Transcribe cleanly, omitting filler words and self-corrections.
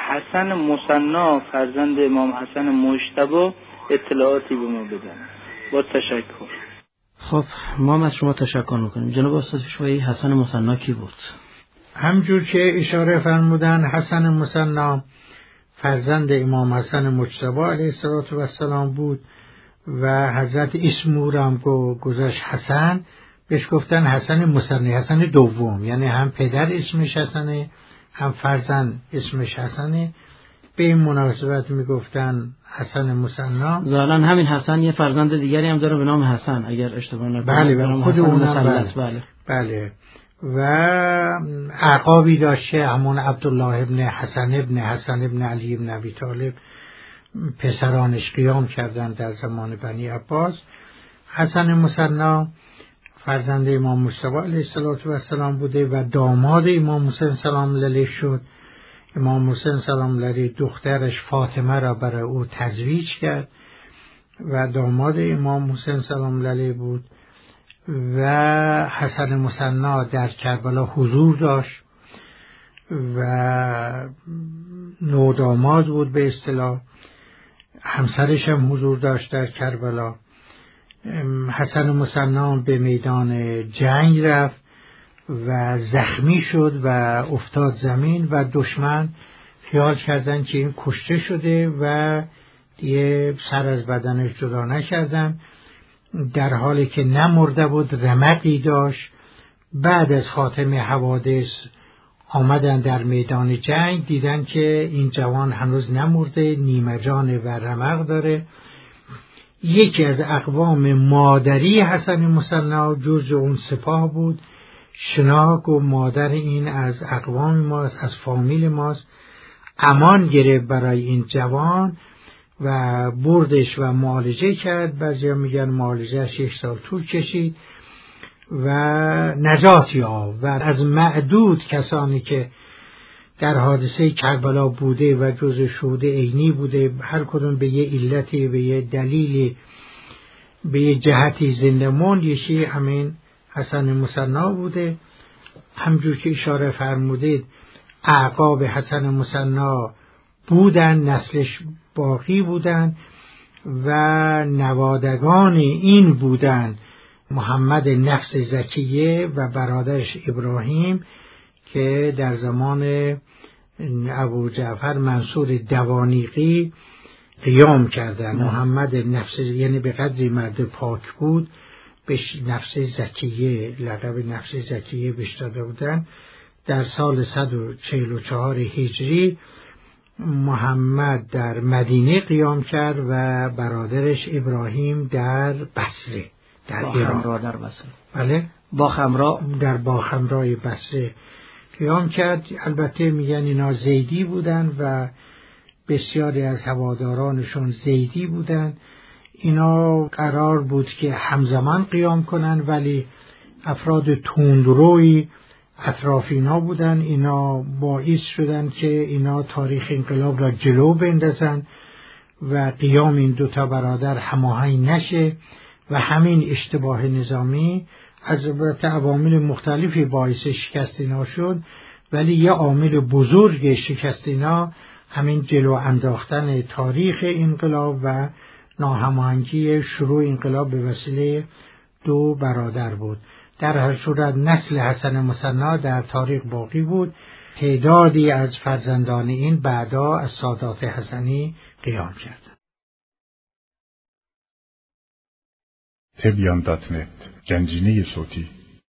حسن مصنع فرزند امام حسن مجتبی اطلاعاتی به ما بدن. با تشکر. خب ما از شما تشکر میکنیم. جناب استاد پیشوایی، حسن مصنع کی بود؟ همجور که اشاره فرمودن، حسن مصنع فرزند امام حسن مجتبی علیه السلام بود و حضرت اسمو را هم گذاشت حسن، بهش گفتن حسن مصنع، حسن دوم، یعنی هم پدر اسمش حسنه هم فرزند اسمش حسنه. به این مناسبت میگفتن حسن مصنع. ظاهرا همین حسن یه فرزند دیگری هم داره به نام حسن اگر اشتباه نکنم. بله خود اونم بله. و اعقابی داشته، همون عبدالله ابن حسن ابن علی ابن ابی طالب پسرانش قیام کردند در زمان بنی عباس. حسن مصنع فرزند امام مجتبی علیه السلام بوده و داماد امام حسین سلام علیه شد. امام حسین سلام علیه دخترش فاطمه را برای او تزویج کرد و داماد امام حسین سلام علیه بود. و حسن مصنع در کربلا حضور داشت و نوداماد بود به اصطلاح. همسرش هم حضور داشت در کربلا. حسن مصنع به میدان جنگ رفت و زخمی شد و افتاد زمین و دشمن خیال کردن که این کشته شده و دیگه سر از بدنش جدا نکردن، در حالی که نمرده بود، رمقی داشت. بعد از خاتمه حوادث آمدن در میدان جنگ، دیدن که این جوان هنوز نمرده، نیمه جانه و رمق داره. یکی از اقوام مادری حسن مصنع جزء اون سپاه بود، شناک و مادر این از اقوام ماست، از فامیل ماست. امان گرفت برای این جوان و بردش و معالجه کرد. بعضیا میگن معالجهش 1 سال طول کشید و نجات یافت. و از معدود کسانی که در حادثه کربلا بوده و جزء شهود عینی بوده، هر کدوم به یه علتی، به یه دلیلی، به یه جهتی زنده موند، یکی همین حسن مصنع بوده. همجور که اشاره فرمودید اعقاب حسن مصنع بودن، نسلش باقی بودن و نوادگان این بودن محمد نفس زکیه و برادرش ابراهیم که در زمان ابو جعفر منصور دوانیقی قیام کردن. محمد نفس یعنی به قدری مرد پاک بود، به نفس زکیه، لقب نفس زکیه بهش داده بودن. در سال 144 هجری محمد در مدینه قیام کرد و برادرش ابراهیم در بصره، در ایران، در بصره، بله، باخمرا، در باخمرای بصره قیام کرد. البته میگن اینا زیدی بودن و بسیاری از هوادارانشون زیدی بودن. اینا قرار بود که همزمان قیام کنن، ولی افراد تندروی اطراف اینا بودن. اینا باعث شدن که اینا تاریخ انقلاب را جلو بندازن و قیام این دوتا برادر هماهنگ نشه و همین اشتباه نظامی از عوامل مختلفی باعث شکست اینا شد. ولی یه عامل بزرگ شکست اینا همین جلو انداختن تاریخ انقلاب و ناهماهنگی شروع انقلاب به وسیله دو برادر بود. در هر صورت نسل حسن مصنع در تاریخ باقی بود. تعدادی از فرزندان این بعدا از سادات حسنی قیام کردند. تبیان.net گنجینه صوتی